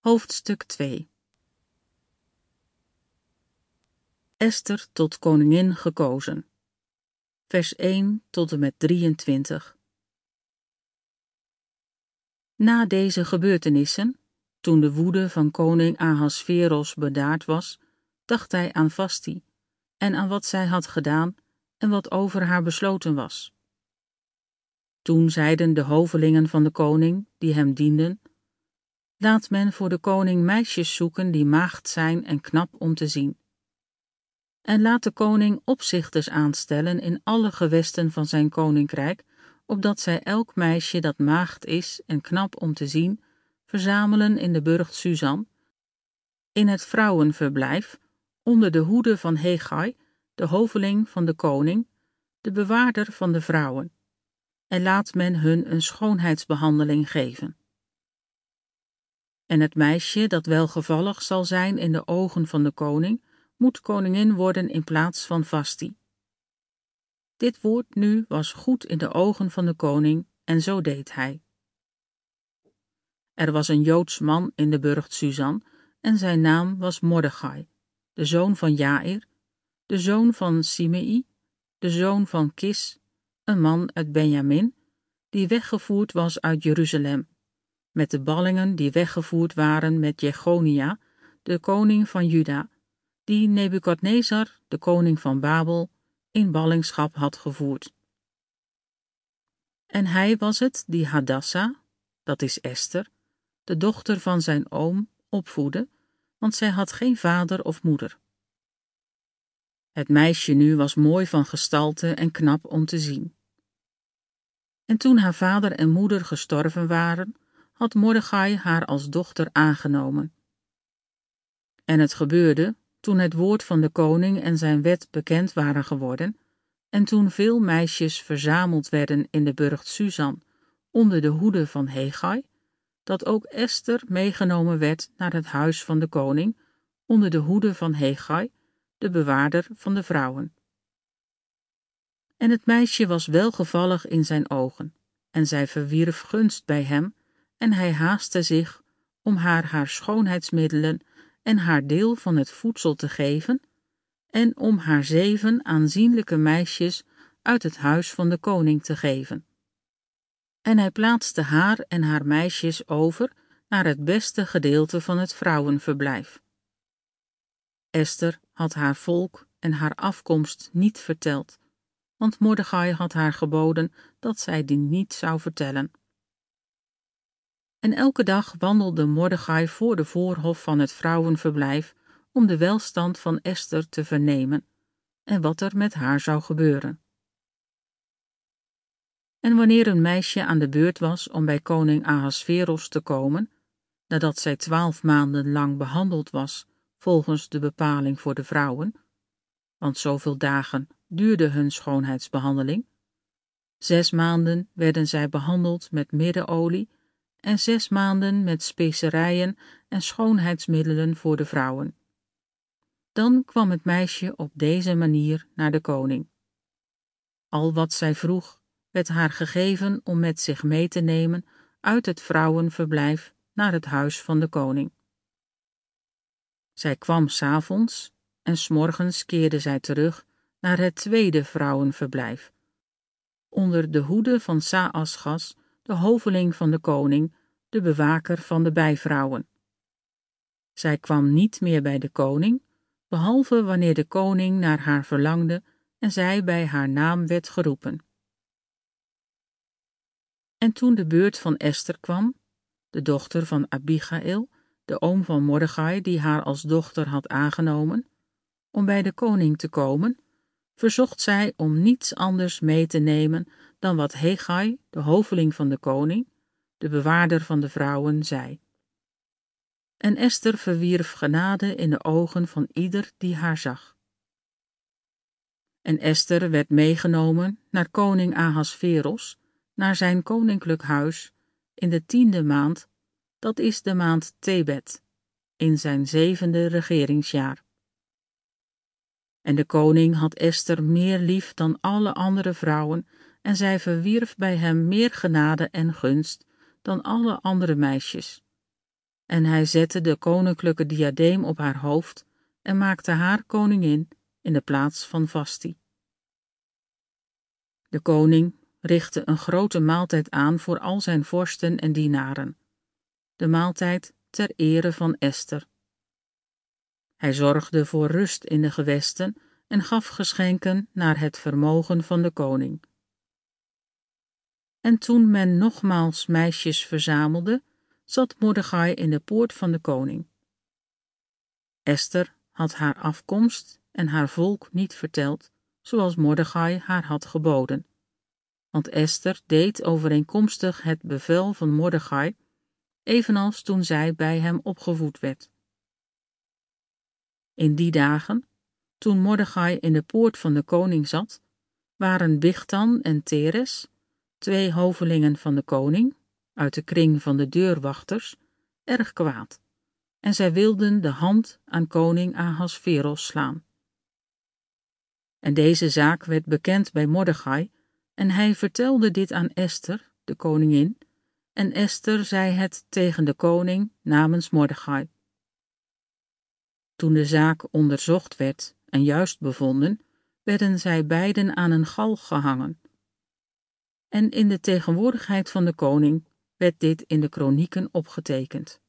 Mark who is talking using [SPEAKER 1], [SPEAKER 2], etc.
[SPEAKER 1] Hoofdstuk 2. Esther tot koningin gekozen. Vers 1 tot en met 23. Na deze gebeurtenissen, toen de woede van koning Ahasveros bedaard was, dacht hij aan Vasti en aan wat zij had gedaan en wat over haar besloten was. Toen zeiden de hovelingen van de koning, die hem dienden: laat men voor de koning meisjes zoeken die maagd zijn en knap om te zien. En laat de koning opzichters aanstellen in alle gewesten van zijn koninkrijk, opdat zij elk meisje dat maagd is en knap om te zien, verzamelen in de burcht Susan, in het vrouwenverblijf, onder de hoede van Hegai, de hoveling van de koning, de bewaarder van de vrouwen. En laat men hun een schoonheidsbehandeling geven. En het meisje dat welgevallig zal zijn in de ogen van de koning, moet koningin worden in plaats van Vasti. Dit woord nu was goed in de ogen van de koning, en zo deed hij. Er was een Joods man in de burcht Susan, en zijn naam was Mordechai, de zoon van Jair, de zoon van Simei, de zoon van Kis, een man uit Benjamin, die weggevoerd was uit Jeruzalem, met de ballingen die weggevoerd waren met Jechonia, de koning van Juda, die Nebukadnezar, de koning van Babel, in ballingschap had gevoerd. En hij was het die Hadassa, dat is Esther, de dochter van zijn oom, opvoedde, want zij had geen vader of moeder. Het meisje nu was mooi van gestalte en knap om te zien. En toen haar vader en moeder gestorven waren, had Mordechai haar als dochter aangenomen. En het gebeurde, toen het woord van de koning en zijn wet bekend waren geworden, en toen veel meisjes verzameld werden in de burcht Susan onder de hoede van Hegai, dat ook Esther meegenomen werd naar het huis van de koning onder de hoede van Hegai, de bewaarder van de vrouwen. En het meisje was welgevallig in zijn ogen, en zij verwierf gunst bij hem, en hij haastte zich om haar schoonheidsmiddelen en haar deel van het voedsel te geven, en om haar 7 aanzienlijke meisjes uit het huis van de koning te geven. En hij plaatste haar en haar meisjes over naar het beste gedeelte van het vrouwenverblijf. Esther had haar volk en haar afkomst niet verteld, want Mordechai had haar geboden dat zij die niet zou vertellen. En elke dag wandelde Mordechai voor de voorhof van het vrouwenverblijf om de welstand van Esther te vernemen en wat er met haar zou gebeuren. En wanneer een meisje aan de beurt was om bij koning Ahasveros te komen, nadat zij 12 maanden lang behandeld was volgens de bepaling voor de vrouwen, want zoveel dagen duurde hun schoonheidsbehandeling, 6 maanden werden zij behandeld met middenolie en 6 maanden met specerijen en schoonheidsmiddelen voor de vrouwen. Dan kwam het meisje op deze manier naar de koning. Al wat zij vroeg, werd haar gegeven om met zich mee te nemen uit het vrouwenverblijf naar het huis van de koning. Zij kwam 's avonds en 's morgens keerde zij terug naar het tweede vrouwenverblijf, onder de hoede van Saasgas, de hoveling van de koning, de bewaker van de bijvrouwen. Zij kwam niet meer bij de koning, behalve wanneer de koning naar haar verlangde en zij bij haar naam werd geroepen. En toen de beurt van Esther kwam, de dochter van Abigail, de oom van Mordechai die haar als dochter had aangenomen, om bij de koning te komen, verzocht zij om niets anders mee te nemen dan wat Hegai, de hoveling van de koning, de bewaarder van de vrouwen, zei. En Esther verwierf genade in de ogen van ieder die haar zag. En Esther werd meegenomen naar koning Ahasveros, naar zijn koninklijk huis, in de 10e maand, dat is de maand Tebet, in zijn 7e regeringsjaar. En de koning had Esther meer lief dan alle andere vrouwen, en zij verwierf bij hem meer genade en gunst dan alle andere meisjes. en hij zette de koninklijke diadeem op haar hoofd en maakte haar koningin in de plaats van Vasti. De koning richtte een grote maaltijd aan voor al zijn vorsten en dienaren, de maaltijd ter ere van Esther. Hij zorgde voor rust in de gewesten en gaf geschenken naar het vermogen van de koning. En toen men nogmaals meisjes verzamelde, zat Mordechai in de poort van de koning. Esther had haar afkomst en haar volk niet verteld, zoals Mordechai haar had geboden. Want Esther deed overeenkomstig het bevel van Mordechai, evenals toen zij bij hem opgevoed werd. In die dagen, toen Mordechai in de poort van de koning zat, waren Bigtan en Teres, 2 hovelingen van de koning, uit de kring van de deurwachters, erg kwaad, en zij wilden de hand aan koning Ahasveros slaan. En deze zaak werd bekend bij Mordechai, en hij vertelde dit aan Esther, de koningin, en Esther zei het tegen de koning namens Mordechai. Toen de zaak onderzocht werd en juist bevonden, werden zij beiden aan een galg gehangen. En in de tegenwoordigheid van de koning werd dit in de kronieken opgetekend.